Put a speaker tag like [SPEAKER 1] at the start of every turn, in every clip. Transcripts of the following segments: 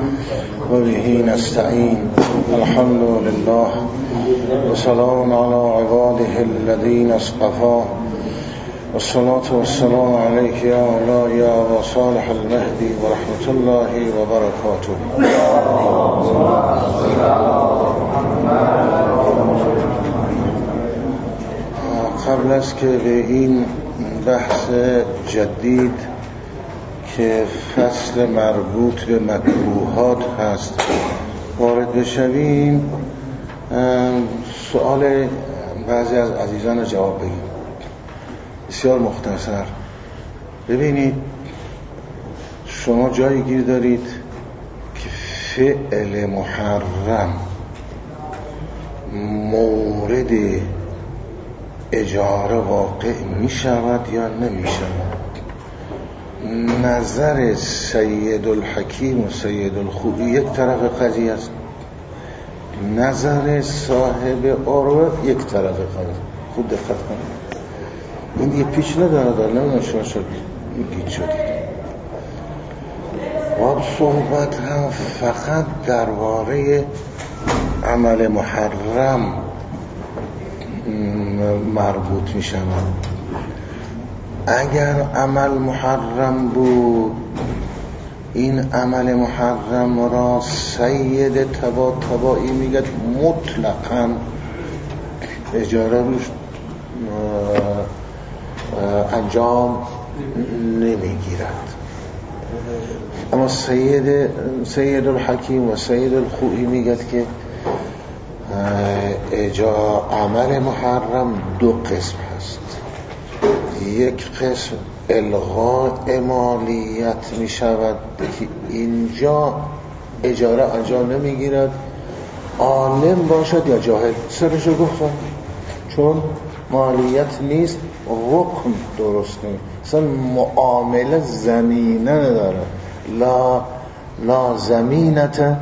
[SPEAKER 1] و به نستعین. الحمد لله و سلام علی عباده الذین اصطفى والصلاة والسلام علیک یا مولاي یا ابا صالح المهدی و رحمت الله و برکاته. قبل از که به این بحث جدید که فصل مربوط به مکروهات هست وارد بشویم، سوال بعضی از عزیزان رو جواب بگیم. بسیار مختصر. ببینید، شما جایی گیر دارید که فعل محرم مورد اجاره واقع می شود یا نمی شود. نظر سید الحکیم و سید الخوئی یک طرف قضیه است، نظر صاحب عروه یک طرف قضیه. خوب دقت کنید، این دیگه پیچ نداره. در نمیدونم شما شد گیت شدید. و صحبت هم فقط درباره عمل محرم مربوط می شود. اگر عمل محرم بود، این عمل محرم را سید طباطبایی میگه مطلقاً اجاره روش انجام نمیگیرد. اما سید الحکیم و سید الخوئی میگه که عمل محرم دو قسم هست. یک قسم الغاء مالیت می شود که اینجا اجاره انجام نمیگیرد، عالم باشد یا جاهل. سرشو گفتم، چون مالیت نیست، رکن درست نیست، اصلا معامله زمینه نداره. لا زمینت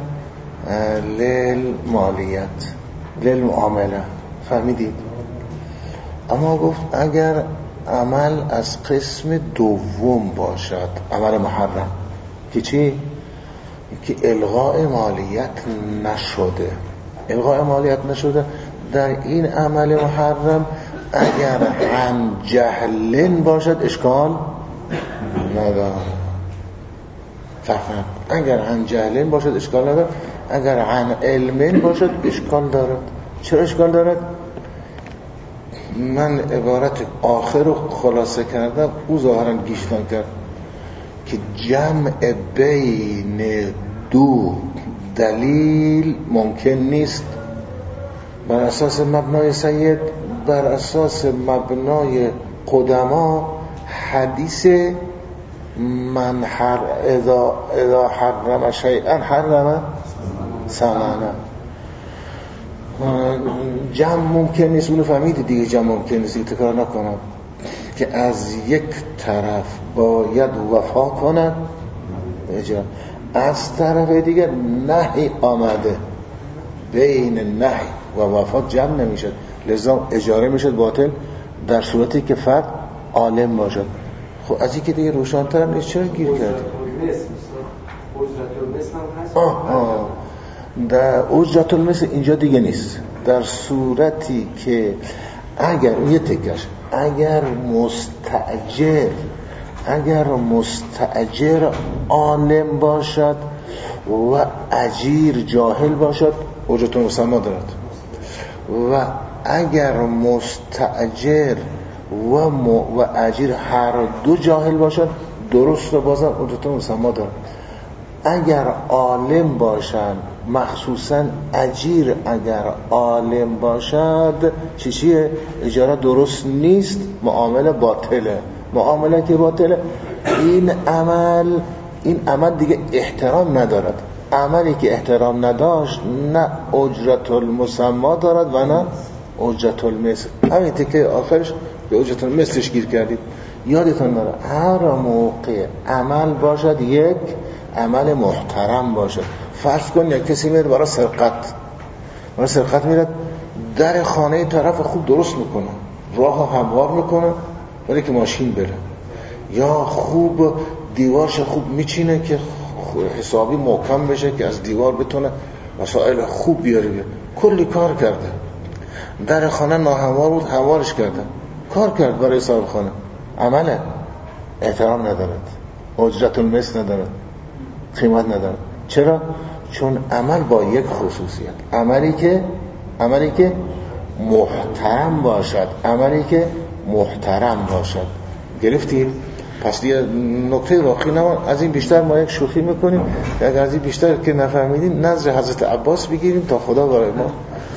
[SPEAKER 1] للمالیت للمعامله. فهمیدید؟ اما گفت اگر عمل از قسم دوم باشد، عمل محرم که چی؟ که الغاء مالیت نشده. الغاء مالیت نشده در این عمل محرم اگر عن جهلن باشد اشکال نداره. فهم؟ اگر عن جهلن باشد اشکال نداره، اگر عن علمن باشد اشکال دارد. چرا اشکال دارد؟ من عبارت آخر رو خلاصه کردم، او ظاهرا گیشتان کرد که جمع بین دو دلیل ممکن نیست بر اساس مبنای سید، بر اساس مبنای قدما. حدیث من اذا حرم شیئا حرم ثمنه. جمع ممکن نیست. اونو فهمیدی دیگه، جمع ممکن نیست. تکرار نکنم که از یک طرف باید وفا کند اجاره، از طرف دیگه نهی آمده، بین نهی و وفا جمع نمیشد، لذا اجاره میشد باطل در صورتی که فرد عالم باشد. خب از این که دیگه روشن‌تر نیست، چرا گیر کردی؟ در اجرت المثل اینجا دیگه نیست. در صورتی که اگر یه تکش، اگر مستأجر عالم باشد و اجیر جاهل باشد، اجرت مسمى دارد. و اگر مستأجر و اجیر هر دو جاهل باشد، درست و بازم اجرت مسمى دارد. اگر عالم باشند، مخصوصا اجیر اگر عالم باشد، چیه؟ اجاره درست نیست، معامله باطله. معامله که باطله، این عمل دیگه احترام ندارد. عملی که احترام نداشت نه اجرت المسمى دارد و نه اجرت المثل. همین تکه آخرش به اجرت المثلش گیر کردید. یادتون نره هر موقع عمل باشد یک عمل محترم باشد. فرض کن یک کسی میره برای سرقت میره، در خانه طرف خوب درست میکنه، راه هموار میکنه ولی که ماشین بره، یا خوب دیوارش خوب میچینه که حسابی محکم بشه که از دیوار بتونه مسائل خوب بیاره. کلی کار کرده، در خانه ناهموار بود هموارش کرده، کار کرد برای صاحب خانه. عمله، احترام ندارد، اجرت المثل ندارد، قیمت ندارد. چرا؟ چون عمل با یک خصوصیت، عملی که محترم باشد، عملی که محترم باشد. گرفتید؟ پس دیگه نکته راقی نمان. از این بیشتر ما یک شوخی میکنیم، اگر از این بیشتر که نفهمیدیم نظر حضرت عباس بگیریم تا خدا برای ما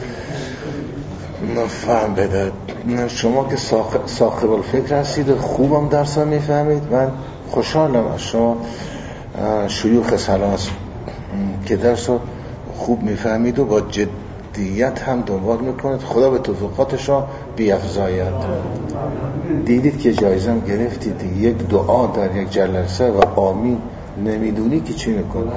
[SPEAKER 1] فهم بده. شما که صاحب الفکر هستید، خوبم درس ها میفهمید. من خوشحالم از شما شیوخ سلاس که درس ها خوب میفهمید و با جدیت هم دنبال میکنید. خدا به توفیقات شما بیفزاید. دیدید که جایزه هم گرفتید، یک دعا در یک جلسه و آمین نمیدونی که چی میکنه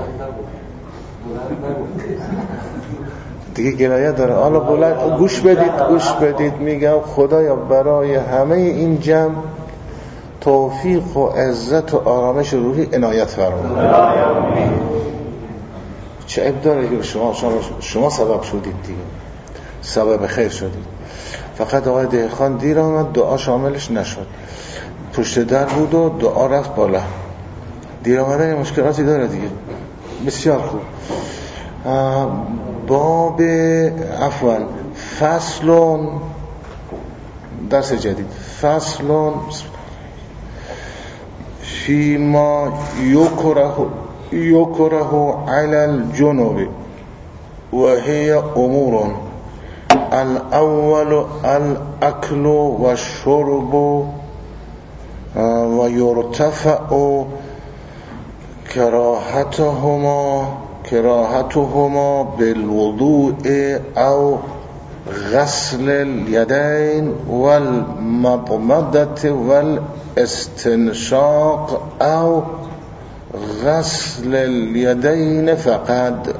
[SPEAKER 1] دیگه گلایه داره. حالا بلند گوش بدید میگم خدایا برای همه این جمع توفیق و عزت و آرامش روحی عنایت فرما. چه عیب داره که شما سبب شدید دیگه، سبب خیر شدید. فقط آقای دهخان دیر آمد، دعا شاملش نشد، پشت در بود و دعا رفت بالا. دیر آمدن یه مشکلاتی داره دیگه. بسیار خوب. باب فصل، درس جدید، فصل فيما يكره على الجنوب وهي أمور. الأول الأكل والشرب ويرتفع كراهتهما بالوضوء أو غسل اليدين والمضمضة والاستنشاق أو غسل اليدين فقط.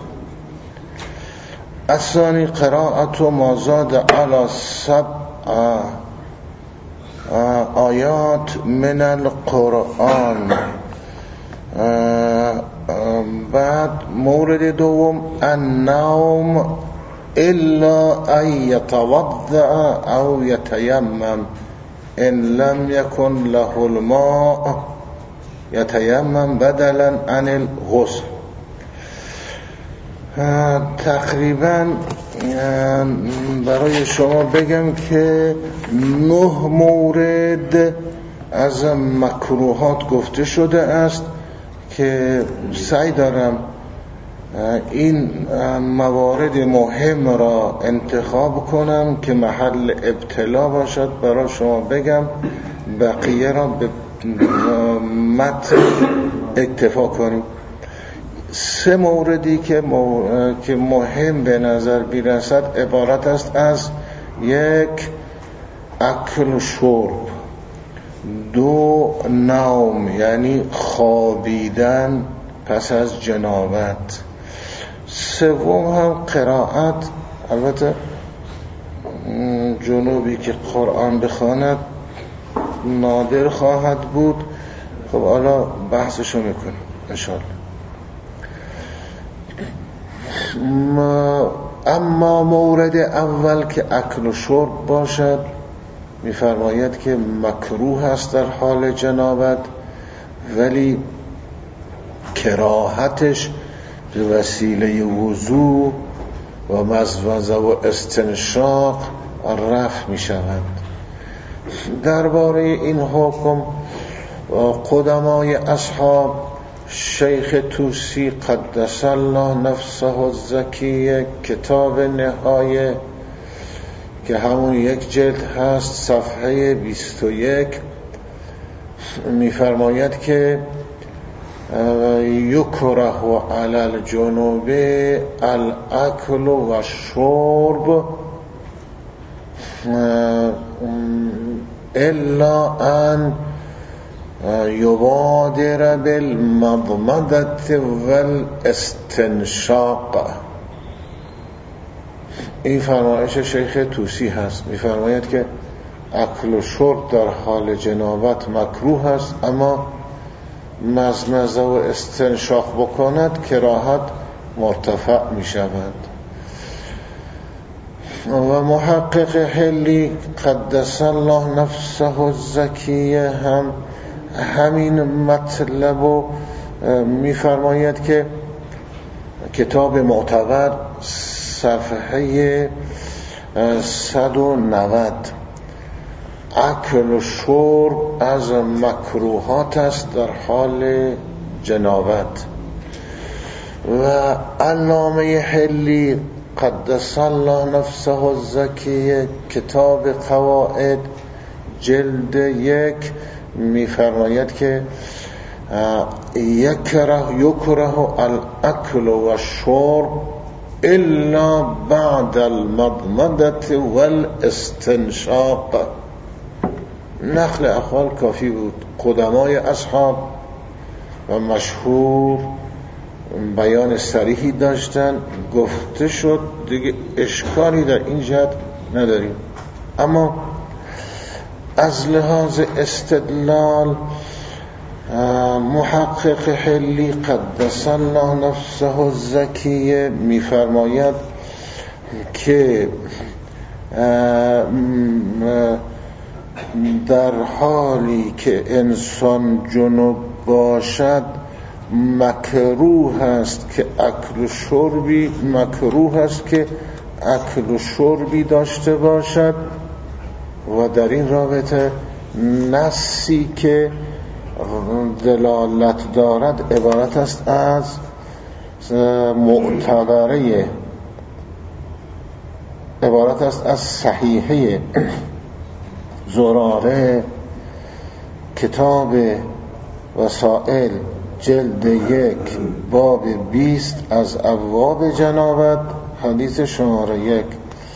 [SPEAKER 1] الثاني قراءة ما زاد على 7 آيات من القرآن. بعد مورد دوم النوم إلا أن يتوضأ أو يتيمم إن لم يكن له الماء يتيمم بدلا عن الغسل. تقریبا برای شما بگم که 9 مورد از مکروهات گفته شده است که سعی دارم این موارد مهم را انتخاب کنم که محل ابتلا باشد برای شما بگم، بقیه را به متن اکتفا کنیم. 3 موردی که مهم به نظر بیرسد عبارت است از 1 اکل و شرب، 2 نوم یعنی خوابیدن پس از جنابت، 3 هم قرائت. البته جنوبی که قرآن بخواند نادر خواهد بود. خب حالا بحثشو میکنیم انشاءالله. اما مورد اول که اکل و شرب باشد، میفرماید که مکروه است در حال جنابت، ولی کراهتش به وسیله وضو و مزمزه و استنشاق رفع می شود. درباره این حکم قدمای اصحاب، شیخ توسی قدس الله نفسه الزکیه، کتاب نهایه که همون 1 جلد هست، صفحه 21 میفرماید که یکره علی الجنوب الاکل و الشرب الا ان یبادر بالمضمضة والاستنشاق. این فرمایش شیخ توسی هست. میفرماید که اکل و شرب در حال جنابت مکروه است، اما مزمزه و استنشاق بکند کراهت مرتفع می شود. و محقق حلی قدس الله نفسه الزکیه هم همین مطلب رو می فرماید که کتاب معتبر صفحه 190 اکل و شرب از مکروهات است در حال جنابت. و علامه حلی قدس الله نفسه الزکیه کتاب قواعد جلد 1 می‌فرماید که یکره الاکل و الشرب الا بعد المضمضه والاستنشاق. نقل اقوال کافی بود. قدمای اصحاب و مشهور بیان صریحی داشتن، گفته شد، دیگه اشکالی در این جهت نداریم. اما از لحاظ استدلال محقق حلی قدس الله نفسه الزکیه می‌فرماید که در حالی که انسان جنوب باشد مکروه است که اکل و شربی داشته باشد. و در این رابطه نصی که دلالت دارد عبارت است از معتبره، عبارت است از صحیحه زراره کتاب وسائل جلد 1 باب 20 از ابواب جنابت حدیث شماره 1.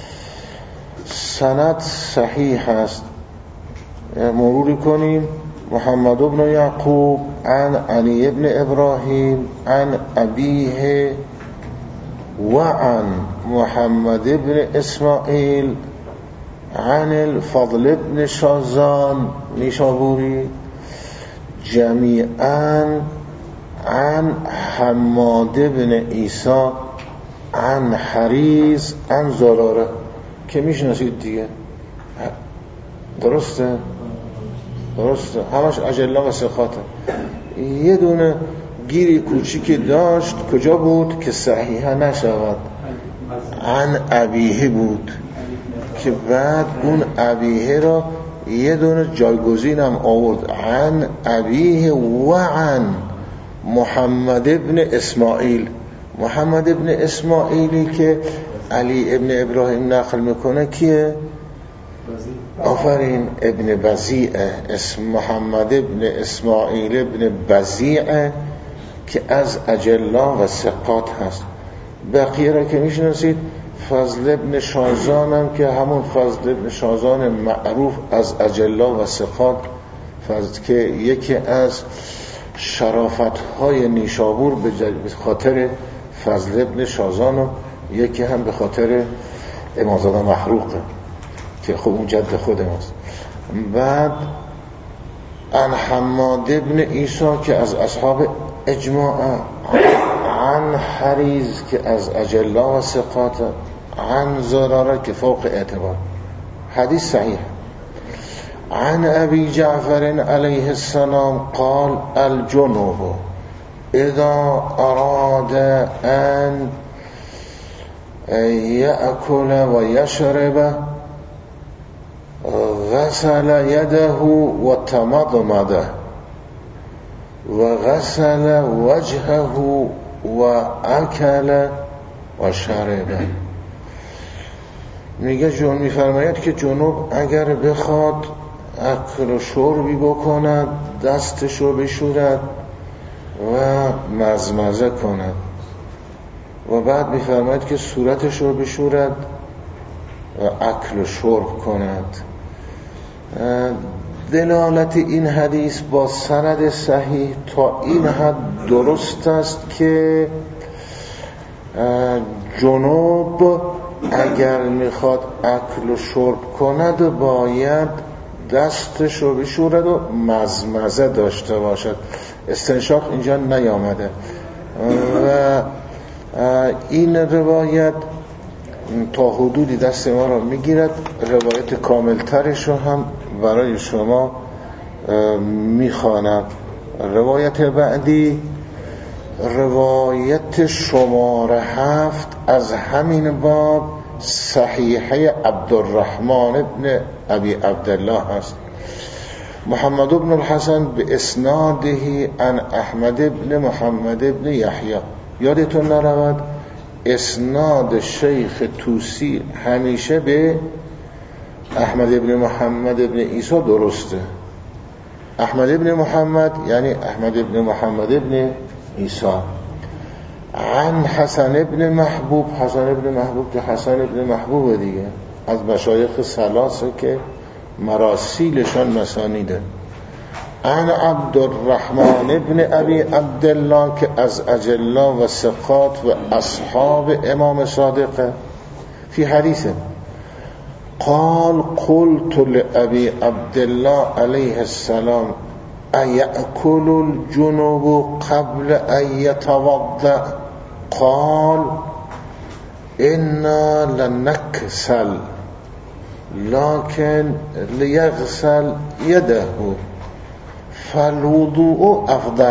[SPEAKER 1] سند صحیح است. مرور کنیم. محمد بن یعقوب عن علی بن ابراهیم عن ابیه و عن محمد بن اسماعیل عن الفضل بن شازان نیشابوری جمیعاً عن حماد بن عیسی عن حریز عن زراره، که میشناسید دیگه. درسته همش اجلا و ثقاته. یه دونه گیری کوچیکی داشت، کجا بود که صحیحه نشود، عن ابیه بود، که بعد اون ابیه را یه دونه جایگزین هم آورد، عن ابیه و عن محمد ابن اسماعیل. محمد ابن اسماعیلی که علی ابن ابراهیم نقل میکنه کیه؟ آفرین، ابن بزیعه. اسم محمد ابن اسماعیل ابن بزیعه که از اجلا و ثقات هست. بقیه را که میشناسید. فضل ابن شازان هم که همون فضل ابن شازان معروف از اجلا و ثقات، فضل که یکی از شرافت‌های نیشابور به خاطر فضل ابن شازان و یکی هم به خاطر امامزاده محروقه که خب اون جد خود ماست. بعد عن حماد ابن عیسی که از اصحاب اجماع، عن حریز که از اجلا و ثقات، عن زراره که فوق اعتبار. حدیث صحیح. عن ابی جعفر علیه السلام قال الجنوب اذا اراد ان یأکل و یشرب غسل یده و تمضمده و غسل وجهه و اکل و شرب. میفرماید که جنوب اگر بخواد اکل و شربی بکند، دستشو بشورد و مزمزه کند و بعد میفرماید که صورتشو بشورد و اکل و شرب کند. دلالت این حدیث با سند صحیح تا این حد درست است که جنوب اگر میخواد اکل و شرب کند باید دستش رو بشورد و مزمزه داشته باشد. استنشاق اینجا نیامده. و این روایت تا حدودی دست ما رو میگیرد. روایت کاملترش رو هم برای شما میخوانم. روایت بعدی روایت شماره 7 از همین باب صحیحه عبدالرحمن ابن ابی عبدالله هست. محمد ابن الحسن به اسناده عن احمد ابن محمد ابن یحیی. یادتون نرود اسناد شیخ توسی همیشه به احمد ابن محمد ابن عیسی درسته. احمد ابن محمد یعنی احمد ابن محمد ابن عیسی. عن حسن ابن محبوب، حسن ابن محبوب که حسن ابن محبوب دیگه از مشایخ ثلاثه که مراسیلشان مسانیده. عن عبدالرحمن ابن ابی عبدالله که از اجلا و ثقات و اصحاب امام صادقه. فی حدیثه قال قلت لأبي عبد الله عليه السلام أيأكل الجنوب قبل أن يتوضأ؟ قال إنا لنكسل لكن ليغسل يده فالوضوء أفضل.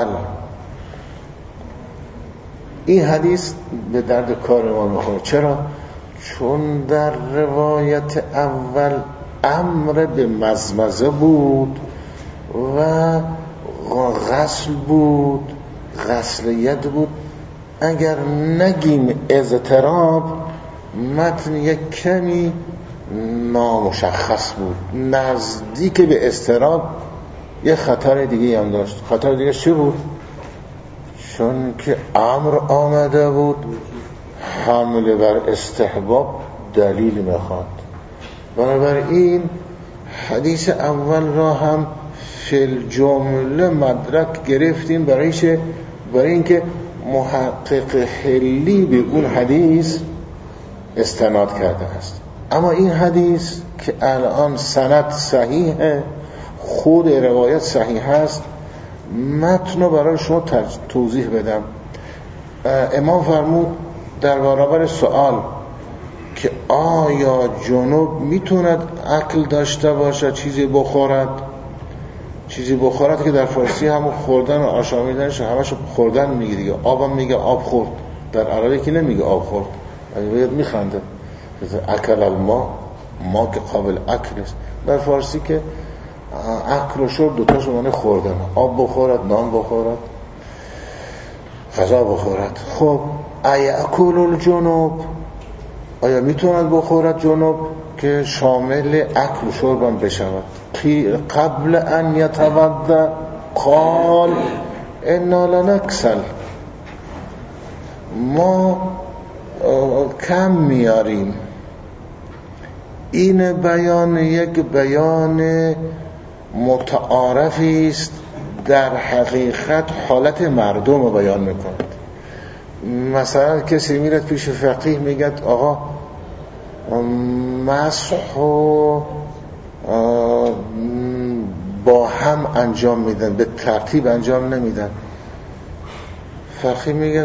[SPEAKER 1] این حدیث به درد کار ما میخوره. چرا؟ چون در روایت اول امر به مزمزه بود و غسل بود، غسل ید بود. اگر نگیم اضطراب، متن یک کمی نامشخص بود، نزدیک به اضطراب. یه خطر دیگه هم داشت. خطر دیگه چی بود؟ چون که امر آمده بود حمله بر استحباب دلیل میخواد. بنابراین حدیث اول را هم فی الجمله مدرک گرفتیم. برای اینکه محقق حلی به اون حدیث استناد کرده است. اما این حدیث که الان سند صحیحه، خود روایت صحیح است، متن رو برای شما توضیح بدم. امام فرمود در برابر سوال که آیا جنوب میتوند اکل داشته باشد، چیزی بخورد که در فارسی همون خوردن و آشامیدنش همش خوردن میگه دیگه. آبم میگه آب خورد، در عربی که نمیگه آب خورد، باید میخنده اکل الماء، ما که قابل اکل است. در فارسی که اکل و شرب دوتاشو معنی خوردن، آب بخورد، نان بخورد، غذا بخورد. خب ایأکل الجنوب، آیا میتوند بخورد جنوب که شامل اکل و شرب هم بشود؟ قبل ان یتوضا قال انا لنکسل، ما کم میاریم. این بیان یک بیان متعارفی است، در حقیقت حالت مردم رو بیان میکند. مثلا کسی میرد پیش فقیه میگه آقا مسح و با هم انجام میدن، به ترتیب انجام نمیدن. فقیه میگه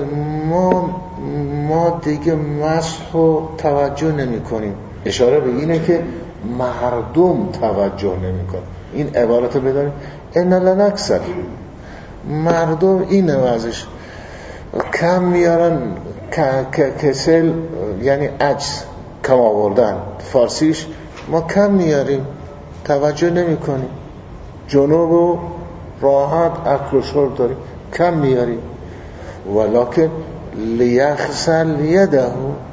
[SPEAKER 1] ما دیگه مسح و توجه نمی کنیم. اشاره به اینه که مردم توجه نمی کنن. این عبارت رو بداریم ان لنکسل، مردم اینه وضعش، کم میارن. کسل یعنی عجز، کم آوردن. فارسیش ما کم میاریم، توجه نمی کنیم. جنوب و راحت اکل و شرب داریم، کم میاریم. ولکن لیغسل یده،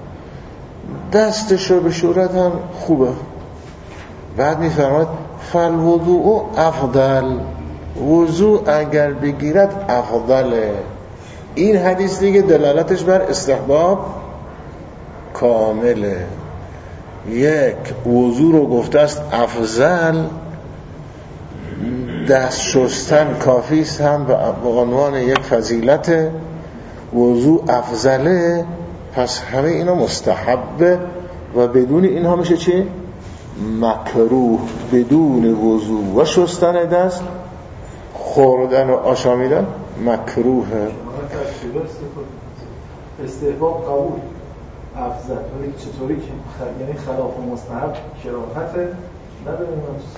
[SPEAKER 1] دستشو بشورت هم خوبه. بعد میفرماید فالوضوء افضل، وضوء اگر بگیرد افضله. این حدیث دیگه دلالتش بر استحباب کامله. یک، وضوء رو گفته است افضل، دست شستن کافی است هم به عنوان یک فضیلت. وضوء افضله، پس همه اینا مستحبه و بدون اینها میشه چی؟ مکروه بدون وضو و شستن دست، خوردن و آشامیدن مکروهه.
[SPEAKER 2] استحباب قبول افضل، ولی چطوری که یعنی خلاف مستحب کراهته نداریم.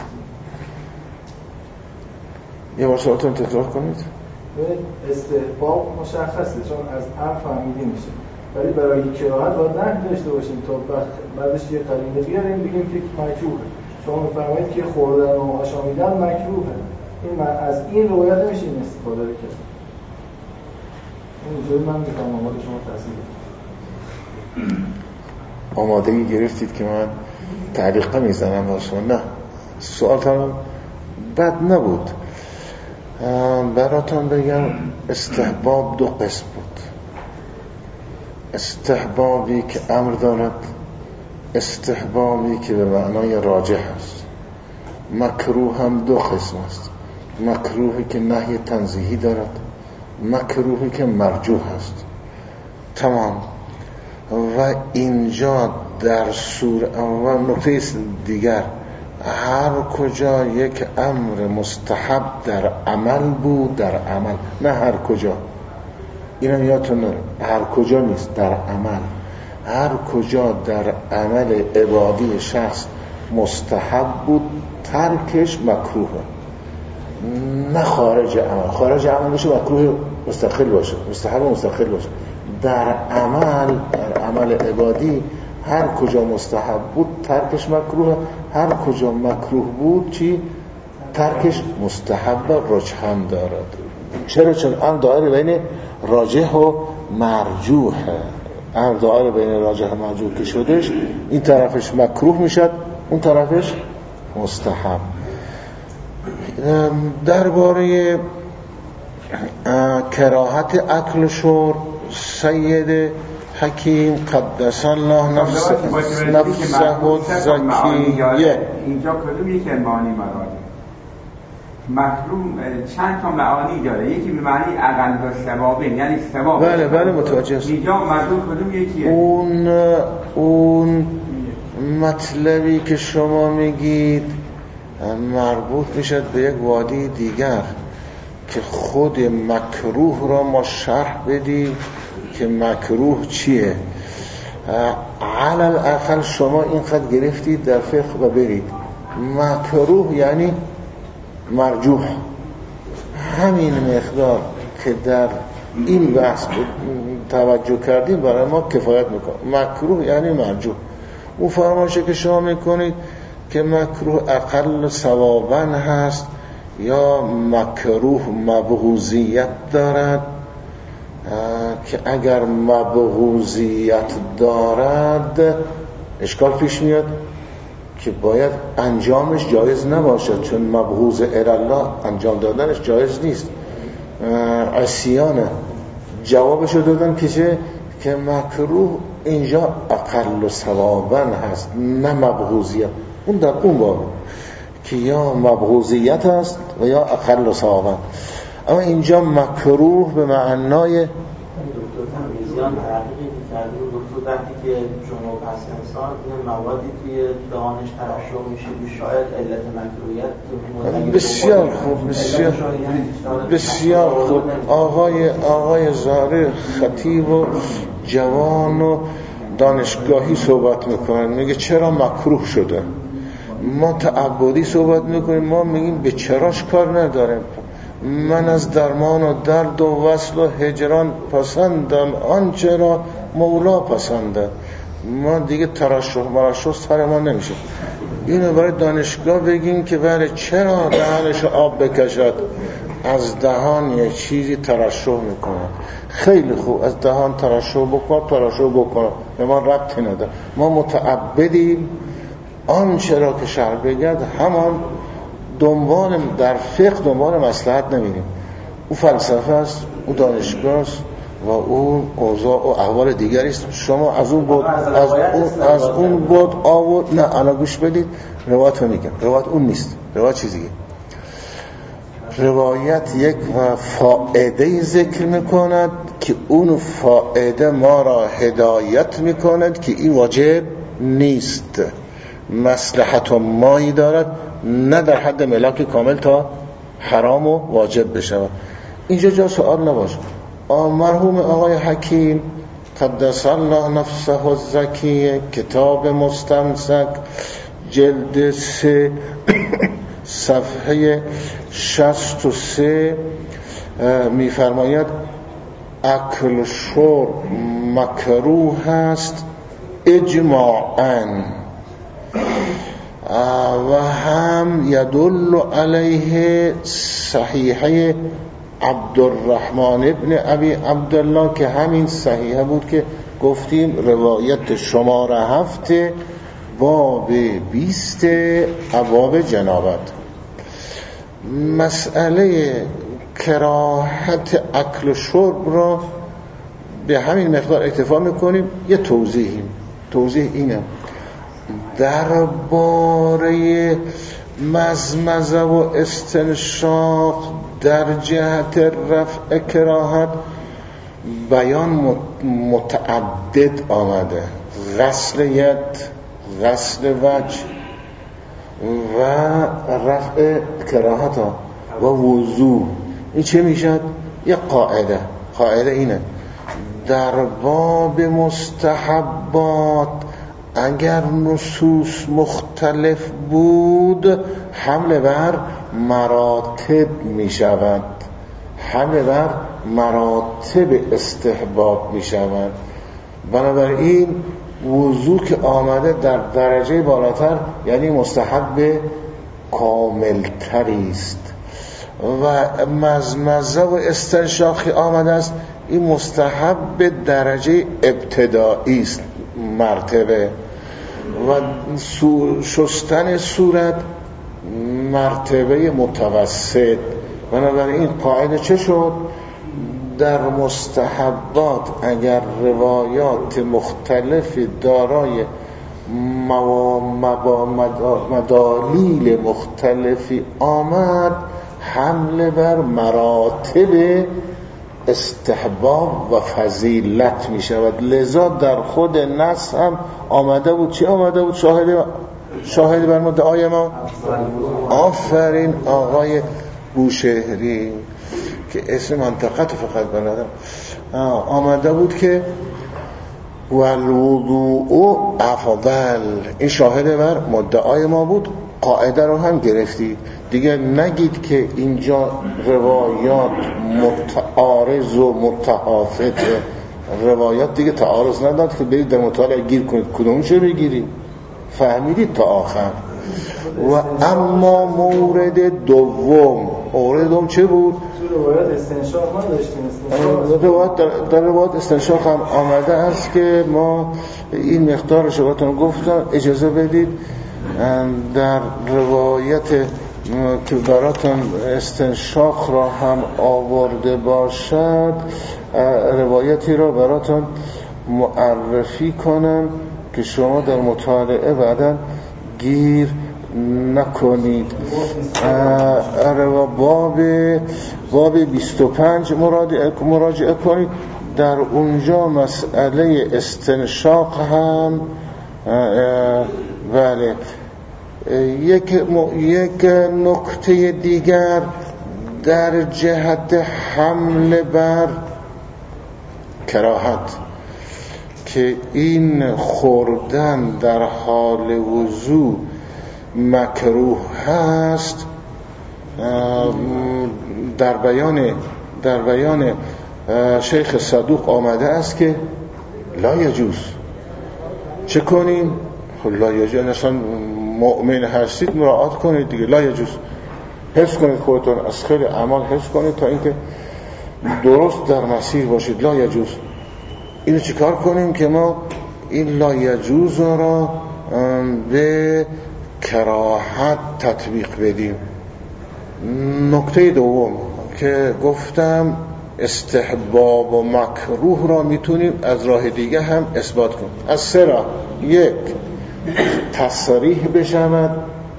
[SPEAKER 1] یه بار سوالتون تکرار کنید.
[SPEAKER 2] استحباب مشخصه چون از هم فهمیده میشه، ولی برای کراهت باید نهی داشته باشیم تا بعدش یه قرینه بیاریم بگیم که مکروهه. شما میفرمایید که خوردن و آشامیدن مکروهه، این از این روایت نمیشه این استفاده کرد. اینجوری من میتونم آماده شما تحصیل
[SPEAKER 1] آمادگی گرفتید که من تعلیق نمیزنم با شما. نه، سوالتان بد نبود. براتون بگم استحباب دو قسم بود. استحبابی که امر دارد، استحبابی که به معنای راجح است. مکروه هم دو قسم است. مکروهی که نهی تنزیهی دارد، مکروهی که مرجوح است. تمام. و اینجا در سوره و نقطه دیگر هر کجا یک امر مستحب در عمل بود، در عمل، نه هر کجا، اینم یادتون نره، هر کجا نیست، در عمل، هر کجا در عمل عبادی شخص مستحب بود ترکش مکروهه، نه خارج عمل. خارج عمل باشه مکروه مستقل باشه، مستحب مستقل باشه. در عمل عبادی هر کجا مستحب بود ترکش مکروه، هر کجا مکروه بود چی؟ ترکش مستحب رجحان دارد. چرا؟ چون هم دائره بین راجح و مرجوحه. هم دائره بین راجح و مرجوح که شدش، این طرفش مکروه میشد، اون طرفش مستحب. درباره کراهت اکل شرب، سید حکیم قدس الله نفسه زکیه،
[SPEAKER 3] اینجا کدوم یک معانی مراد؟ محروم چند تا معانی داره، یکی به معنی اقل و ثوابه، یعنی ثواب.
[SPEAKER 1] بله متوجه است.
[SPEAKER 3] اینجا محروم کدوم یکیه؟
[SPEAKER 1] اون مطلبی که شما میگید مربوط میشد به یک وادی دیگر که خود مکروه را ما شرح بدی که مکروه چیه. علل اقل شما اینقدر گرفتید در فقه و برید مکروه یعنی مرجوح. همین مقدار که در این بحث توجه کردید برای ما کفایت میکنه. مکروه یعنی مرجوح. اون فرمایشه که شما میکنید که مکروه اقل ثوابا هست یا مکروه مبغوضیت دارد، که اگر مبغوضیت دارد اشکال پیش میاد که باید انجامش جایز نباشد، چون مبغوض الله انجام دادنش جایز نیست، عصیانه. جوابشو دادن که مکروه اینجا اقل ثوابا هست نه مبغوضیت. اون در اون باب که یا مبغوضیت هست و یا اقل ثوابا. اما اینجا مکروه به معنای
[SPEAKER 4] میزان حقیقی که وقتی که شما پس انسان این موادی توی دهانش ترشح میشه شاید علت مکروهیت.
[SPEAKER 1] بسیار خوب، بسیار خوب. آقای زهره خطیب و جوان و دانشگاهی صحبت میکنن، میگه چرا مکروه شده. ما تعبدی صحبت میکنیم، ما میگیم به چراش کار نداریم. من از درمان و درد و وصل و هجران پسندم آنچه را مولا پسنده. ما دیگه ترشح سر ما نمیشه. اینو برای دانشگاه بگیم که برای چرا دهانش آب بکشد، از دهان یه چیزی ترشح میکنه. خیلی خوب، از دهان ترشح بکنه، به ما ربطی نداره. ما متعبدیم آنچه را که شرع بگد همان دنبال در فقه دنبال مصلحت نمیریم. او فلسفه است، او دانشگاه است و او اوضاع و احوال دیگری است. شما از اون بود آورد. نه الان گوش بدید، روایت رو میگم. روایت اون نیست، روایت چیزیه. روایت یک فائده ذکر میکند که اون فائده ما را هدایت میکند که این واجب نیست. مصلحت و مایی دارد، نه در حد ملاک کامل تا حرام و واجب بشود. اینجا جا سوال نباشه. مرحوم آقای حکیم قدس الله نفسه الزکی، کتاب مستمسک جلد 3 صفحه 63 میفرماید اکل شرب مکروه است اجماعاً و هم یدل علیه صحیحه عبدالرحمن ابن ابی عبدالله که همین صحیحه بود که گفتیم، روایت شماره 7 باب 20 ابواب جنابت. مسئله کراهت اکل و شرب را به همین مقدار اکتفا میکنیم. یه توضیح اینه درباره مزمزه و استنشاق در جهت رفع کراهت بیان متعدد آمده، غسل ید، غسل وجه و رفع کراهت ها و وضو. این چه میشد؟ یه قاعده اینه در باب مستحبات اگر نصوص مختلف بود حمل بر مراتب می شود، حمل بر مراتب استحباب می شود. بنابراین وضو که آمده در درجه بالاتر یعنی مستحب کاملتری است و مزمزه و استنشاقی آمده است این مستحب درجه ابتدایی است، مرتبه، و شستن صورت مرتبه متوسط. بنابراین قاعده چه شد؟ در مستحبات اگر روایات مختلفی دارای مدالیل مختلفی آمد حمله بر مراتب استحباب و فضیلت می شود. لذا در خود نص هم آمده بود. چی آمده بود؟ شاهد بر مدعای ما. آفرین آقای بوشهری که اسم منطقت فقط بلدم. آمده بود که والوضوء افضل. این شاهد بر مدعای ما بود. قاعده رو هم گرفتی دیگه. نگید که اینجا روایات متعارض و متحافظ. روایات دیگه تعارض نداد که برید در مطالعه گیر کنید کدوم چه بگیرید. فهمیدید تا آخر. و اما مورد دوم چه بود؟
[SPEAKER 2] روایات استنشاق ما داشتیم.
[SPEAKER 1] در روایات استنشاق هم آمده است که ما این مقدار شباتون گفتم. اجازه بدید در روایت که براتون استنشاق را هم آورده باشد روایتی را براتون معرفی کنم که شما در مطالعه بعداً گیر نکنید. باب 25 مراجعه کنید. در اونجا مسئله استنشاق هم بله. یک نکته دیگر در جهت حمل بر کراهت که این خوردن در حال وضو مکروه هست، در بیان شیخ صدوق آمده است که لا یجوز. چه کنیم؟ لا یجوز. اصلا مؤمن هستید مراعات کنید دیگه. لا یجوز. حفظ کنید خودتون، از خیلی اعمال حفظ کنید تا اینکه درست در مسیر باشید. لا یجوز. اینو چیکار کنیم که ما این لا یجوز را به کراهت تطبیق بدیم. نکته دوم که گفتم استحباب و مکروه را میتونیم از راه دیگه هم اثبات کنیم. از سه راه: یک، تصریح بشود.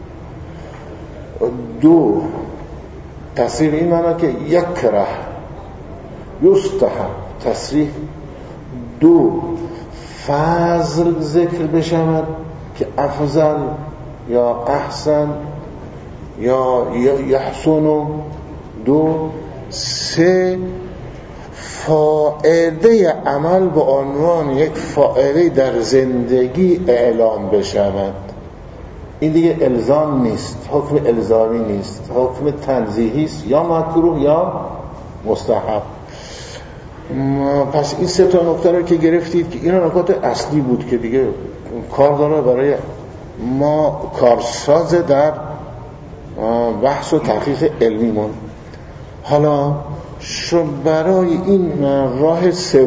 [SPEAKER 1] دو، تصریح این معنی که یکره یستحب تصریح. دو، فضل ذکر بشود. که افضل یا احسن یا یحسن، 2 3 فائده عمل به عنوان یک فائده در زندگی اعلام بشود. این دیگه الزام نیست، حکم الزامی نیست، حکم تنزیهی است، یا مکروه یا مستحب. پس این 3 تا نکته رو که گرفتید که اینا نکات اصلی بود که دیگه کار داره برای ما کارساز در بحث و تحقیق علمیمون. حالا برای این راه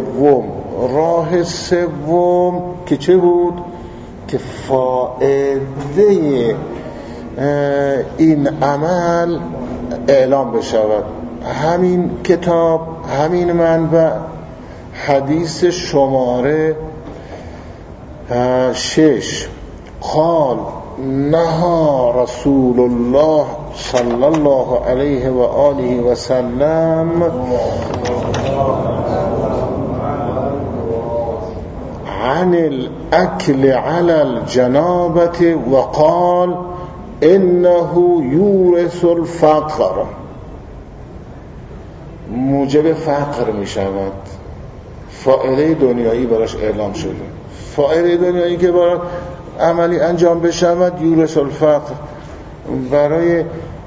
[SPEAKER 1] سوم که چه بود؟ که فائده این عمل اعلام بشود. همین کتاب، همین منبع، حدیث شماره 6 قال نهى رسول الله صلی الله علیه و آله و سلم عن الاكل على الجنابة وقال انه یورث الفقر. موجب فقر می شود. فائده دنیایی براش اعلام شده. فائده دنیایی که برای عملی انجام بشود یورث الفقر. برای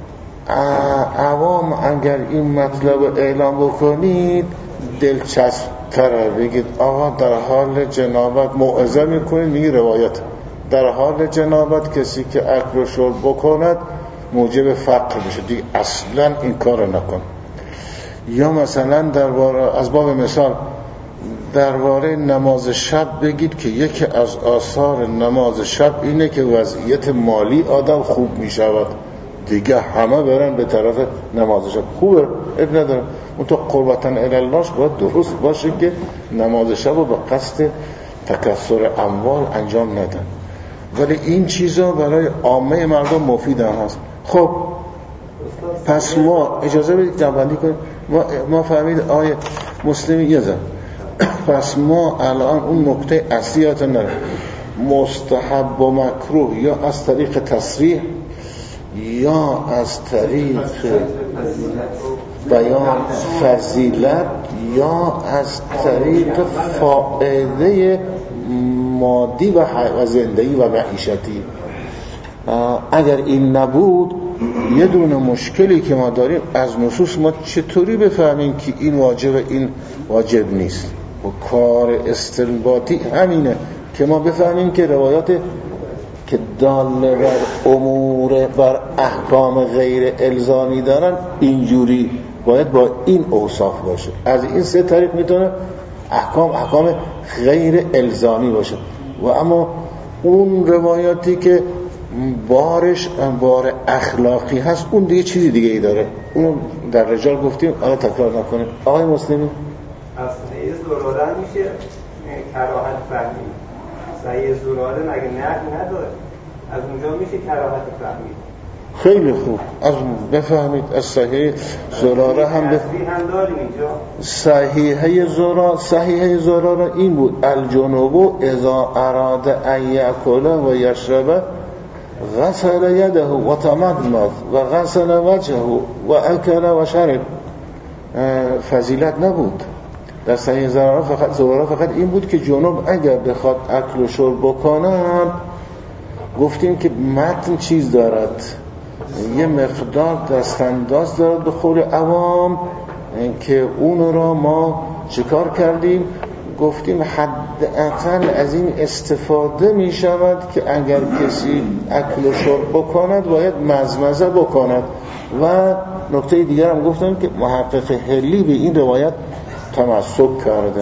[SPEAKER 1] عوام اگر این مطلب اعلام بکنید دلچسب تره. بگید آقا در حال جنابت موعظه میکنید، میگی روایت در حال جنابت کسی که اکل و شرب بکند موجب فقر بشه، دیگه اصلا این کار نکن. یا مثلا درباره، از باب مثال، درباره نماز شب بگید که یکی از آثار نماز شب اینه که وضعیت مالی آدم خوب می شود، دیگه همه برن به طرف نماز شب. خوبه، اب نداره، اون تو قربتن الاللهش باید درست باشه که نماز شب رو به قصد تکثر اموال انجام ندن. ولی این چیزا برای عامه مردم مفید هم هست. خب پس ما اجازه بدید جنبندی کنیم. ما فهمید آیه مسلمی یه زن. پس ما الان اون نکته اصلیات نداریم، مستحب و مکروه یا از طریق تصریح یا از طریق بیان فضیلت یا از طریق فائده مادی و زندگی و معیشتی. اگر این نبود یه دونه مشکلی که ما داریم از نصوص ما چطوری بفهمیم که این واجب این واجب نیست. و کار استنباطی همینه که ما بفهمیم که روایات که داله بر امور بر احکام غیر الزامی دارن اینجوری باید با این اوصاف باشه. از این 3 طریق میتونه احکام غیر الزامی باشه. و اما اون روایاتی که بارش بار اخلاقی هست اون دیگه چیزی دیگه ای داره. اونو در رجال گفتیم، آقا تکرار نکنه. آقای مسلمی
[SPEAKER 5] از صحیح زراره میشه کراهت فهمی. صحیح زراره مگه نقل نداره؟ از اونجا میشه کراهت فهمی.
[SPEAKER 1] خیلی خوب، از بفهمید از صحیح زراره هم
[SPEAKER 5] هم داریم اینجا.
[SPEAKER 1] صحیحه زراره این بود: الجنوب اذا اراد ان یاکل و یشرب غسل یده و تمضمض و غسل وجهه و اکل و شرب. فضیلت نبود در صحیح زراره. فقط این بود که جنوب اگر بخواد اکل و شرب بکند، گفتیم که متن چیز دارد، یه مقدار دستانداز دارد به خور عوام، که اون را ما چیکار کردیم؟ گفتیم حداقل از این استفاده می شود که اگر کسی اکل و شرب بکند باید مزمزه بکند. و نکته دیگر هم گفتم که محقق هلی به این روایت تمسک کرده.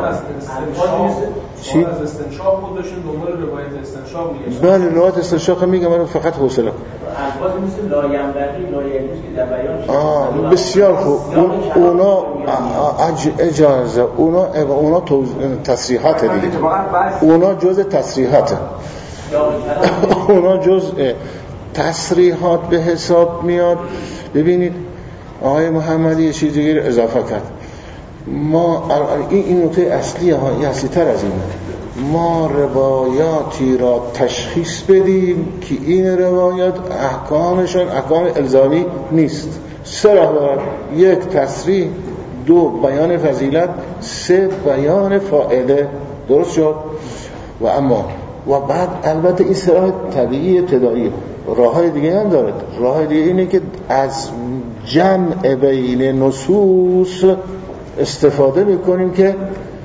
[SPEAKER 6] چی؟ از استنشاق بود داشتن دنبال روایت استنشاق میگشتن.
[SPEAKER 1] بله روایت استنشاق میگم، من فقط حوصله کنم.
[SPEAKER 7] الفاظ مثل لاینبغی لایجوز که در بیان
[SPEAKER 1] بسیار خوب. اونا اجازه، اونا تصریحات دیگه، اونا جز تصریحات، اونا جز تصریحات به حساب میاد. ببینید آقای محمدی یه چیز دیگه اضافه کرد. ما این نکته اصلی ها، این اصلی تر از اینه. ما روایاتی را تشخیص بدیم که این روایات احکامشان احکام الزامی نیست. 3 راه دارد: 1 تصریح، 2 بیان فضیلت، 3 بیان فائده. درست شد؟ و بعد البته این 3 راه طبیعی ابتدایی. راه‌های دیگه هم دارد. راه دیگه اینه که از جمع بین نصوص استفاده میکنیم که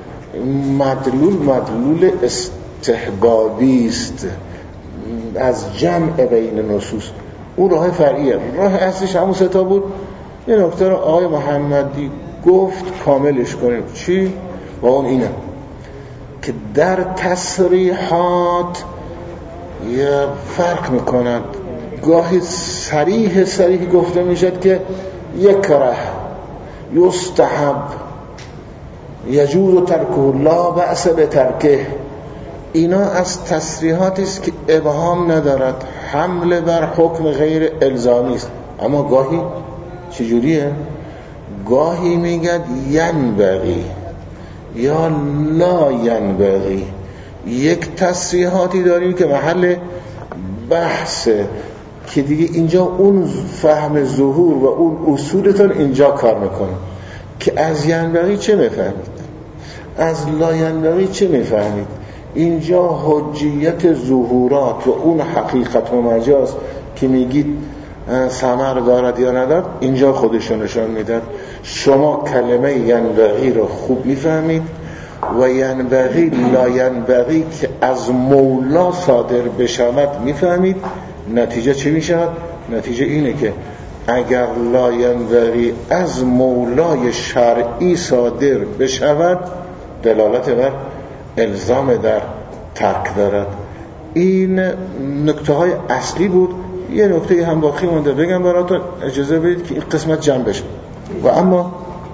[SPEAKER 1] مدلول استحبابی است، از جمع بین نصوص. اون راه فرعیه. راه اصلیش همون 3 تا بود. یه نکته رو آقای محمدی گفت کاملش کنیم. چی؟ و اون اینه که در تصریحات یه فرق میکنند. گاهی صریح گفته میشد که یکره، یستحب، یجوز ترکه، لا بأس بترکه. اینا از تصریحاتی است که ابهام ندارد، حمله بر حکم غیر الزامی است. اما گاهی چجوریه؟ گاهی میگد ینبغی یا لا ینبغی. یک تصریحاتی داریم که محل بحثه که دیگه اینجا اون فهم ظهور و اون اصولتون اینجا کار میکنه که از ینبغی چه میفهمید، از لا ینبغی چه میفهمید. اینجا حجیت ظهورات و اون حقیقت و مجاز که میگید ثمر دارد یا ندارد، اینجا خودشون نشان میدن. شما کلمه ینبغی رو خوب میفهمید و ینبغی لا ینبغی که از مولا صادر بشود میفهمید. نتیجه چی میشود؟ نتیجه اینه که اگر لا ینبغی از مولای شرعی صادر بشود، دلالت بر الزام در ترک دارد. این نکته های اصلی بود. یه نکته هم باقی مونده بگم براتون، اجازه بدید که این قسمت جمع بشه. و اما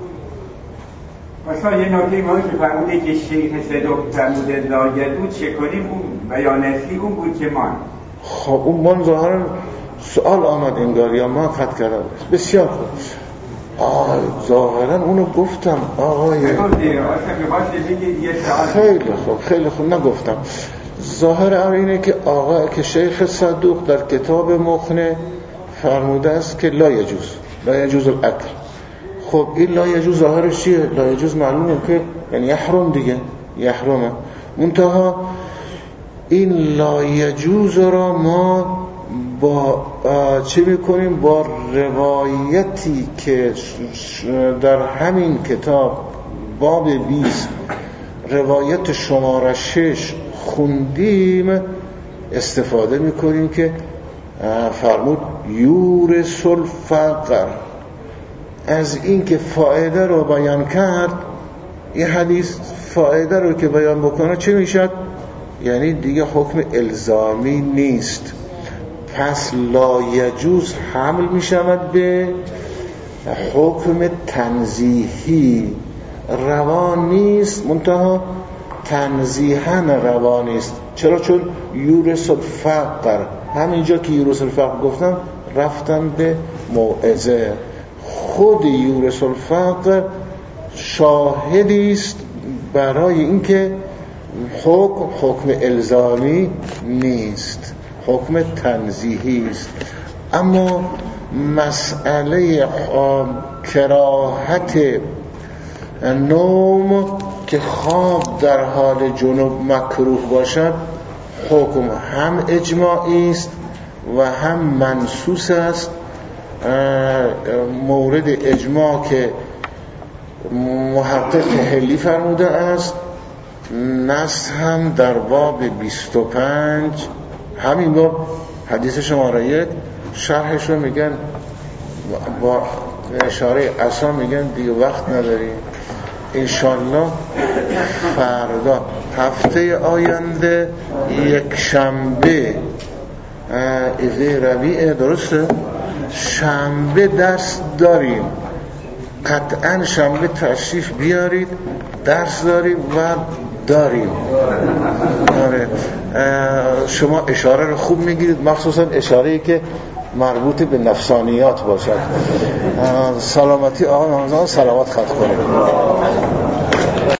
[SPEAKER 3] مثلا یه نکته ما که فرموده که شیخ صدوق فرموده لاگدود چه کنیم، اون بیان اصلی اون بود که من
[SPEAKER 1] خب اون من ظاهرا سوال آمد انگار یا من خط کردم. بسیار خوب. ظاهرا اونو گفتم آقای خیلی خوب نگفتم. ظاهر اینه که آقا که شیخ صدوق در کتاب مخنه فرموده است که لا یجوز الاکل. خب این لا یجوز ظاهرش چیه؟ لا یجوز معلومه که یعنی یحرم دیگه، یحرمه. منتها این لا یجوز را ما با چه میکنیم؟ با روایتی که در همین کتاب باب 20 روایت شماره 6 خوندیم استفاده میکنیم که فرمود یورث الفقر. از این که فائده رو بیان کرد، این حدیث فائده رو که بیان بکنه چه میشد؟ یعنی دیگه حکم الزامی نیست. پس لا یجوز حمل میشود به حکم تنزیهی. روان نیست، منتها تنزیحاً روان نیست. چرا؟ چون یورث الفقر، همینجا که یورث الفقر گفتم رفتم به موعظه. خود یورث الفقر شاهدی است برای اینکه حکم الزامی نیست، حکم تنزیهی است. اما مسئله کراهت نوم که خواب در حال جنوب مکروه باشد، حکم هم اجماعی است و هم منصوص است. مورد اجماع که محقق حلی فرموده است، نص هم در باب 25 همین باب حدیث شماره 1 شرحش رو میگن با اشاره عصا، میگن دیگه وقت نداریم، انشالله فردا هفته آینده یک شنبه ایزه ربیعه، درسته؟ شنبه درس داریم، قطعا شنبه تشریف بیارید، درس داریم و داریم. شما اشاره رو خوب میگیرید، مخصوصا اشاره‌ای که مربوط به نفسانیات باشد. سلامتی آقا نامزان سلامات خط کنید.